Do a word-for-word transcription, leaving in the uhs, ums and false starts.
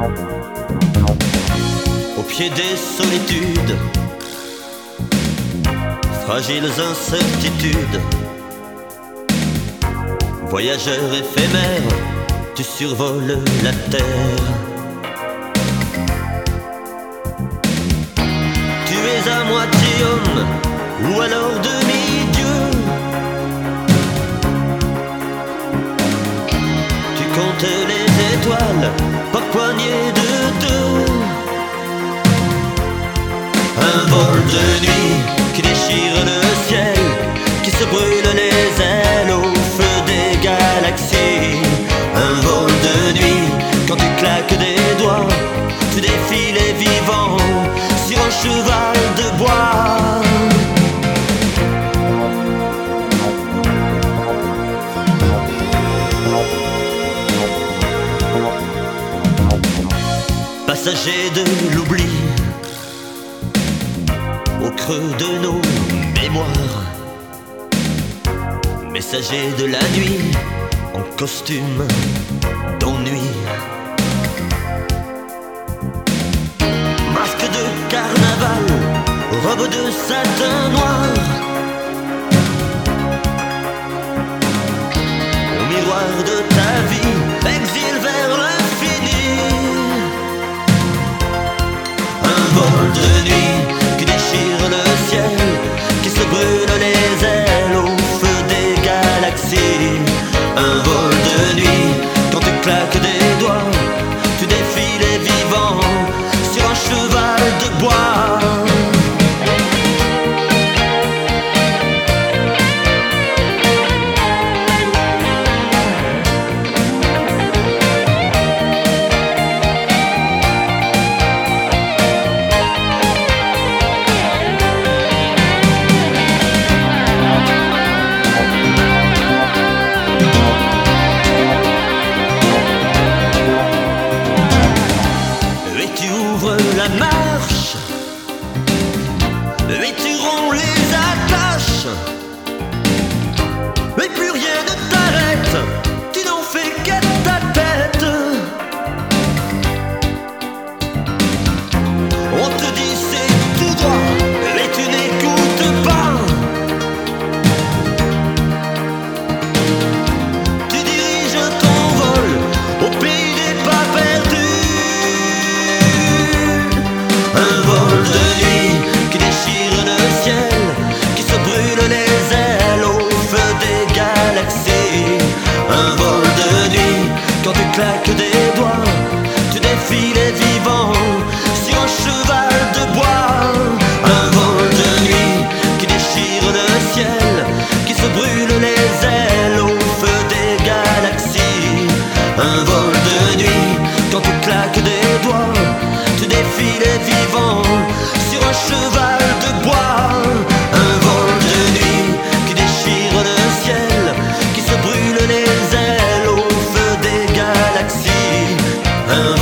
Au pied des solitudes, fragiles incertitudes, voyageur éphémère, tu survoles la terre. Tu es à moitié homme ou alors demi-dieu. Tu comptes les étoiles par poignée de deux. Un vol de nuit qui déchire le ciel, qui se brûle les ailes au feu des galaxies. Un vol de nuit, quand tu claques des doigts, tu défies les vivants sur un cheval de bois. Passager de l'oubli, au creux de nos mémoires, messager de la nuit, en costume d'ennui. Masque de carnaval, robe de satin noir, au miroir de ta vie, exil vers l'infini. Un vol de nuit qui déchire le ciel, qui se brûle les ailes au feu des galaxies. Un vol de nuit, quand tu claques des doigts, tu défies les vivants sur un cheval de bois. La marche, et tu romps les attaches, et plus rien ne t'arrête, tu n'en fais qu'à ta tête. On te dit c'est tout droit, et tu n'écoutes pas. Tu diriges ton vol au pays des pas perdus. Un vol de nuit qui déchire le ciel, qui se brûle les ailes au feu des galaxies. Un vol de nuit, quand tu claques des doigts, tu défies les vivants sur un cheval de bois. Un vol de nuit qui déchire le ciel, qui se brûle les ailes au feu des galaxies. Un vol de nuit, quand tu claques des doigts, tu défies les vivants sur un cheval de bois. Un vol de nuit qui déchire le ciel, qui se brûle les ailes au feu des galaxies. Un